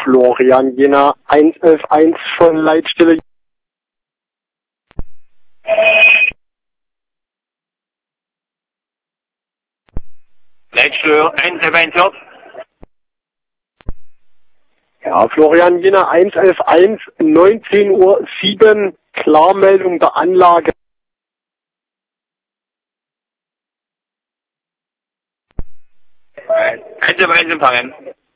Florian Jena 111 von Leitstelle. Leitstelle 111 Hört. Ja, Florian Jena 111 19:07 Uhr, Klarmeldung der Anlage. 111 empfangen.